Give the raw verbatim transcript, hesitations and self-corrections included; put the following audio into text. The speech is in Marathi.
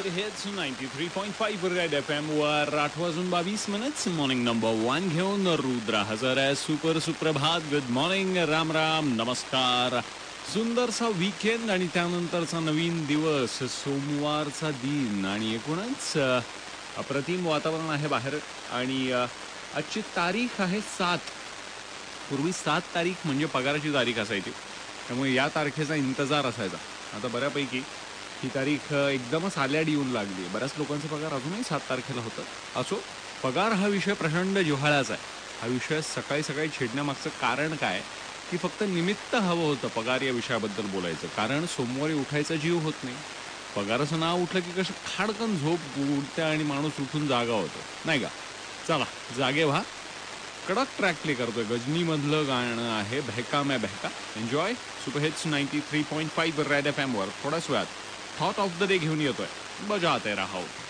Hits ninety three point five red F M वर आठ वाजून बावीस मिनिट्स मॉर्निंग नंबर वन घेऊन रुद्र हजर आहे. सुपर सुप्रभात, गुड मॉर्निंग, राम राम, नमस्कार. सुंदरसा वीकेंड आणि त्यानंतरचा नवीन दिवस, सोमवारचा दिन आणि एकूणच अप्रतिम वातावरण आहे बाहेर. आणि आजची तारीख आहे सात. पूर्वी सात तारीख म्हणजे पगाराची तारीख असायची, त्यामुळे या तारखेचा इंतजार असायचा. आता बऱ्यापैकी ही तारीख एकदमच आल्याड येऊन लागली. बऱ्याच लोकांचा पगार अजूनही सात तारखेला होतं. असो, पगार हा विषय प्रचंड जिव्हाळ्याचा आहे. हा विषय सकाळी सकाळी छेडण्यामागचं कारण काय, की फक्त निमित्त हवं होतं पगार या विषयाबद्दल बोलायचं. कारण सोमवारी उठायचा जीव होत नाही. पगाराचं नाव उठलं की कसं खाडकन झोप उठते आणि माणूस उठून जागा होतो, नाही का? चला जागे व्हा. कडक ट्रॅक प्ले करतोय. गजनी मधलं गाणं आहे बहका मैं बहका. Enjoy. Super hits ninety three point five red F M वर थोड्याच वेळात थॉट ऑफ द डे घेऊन येतोय. बजाते राहो.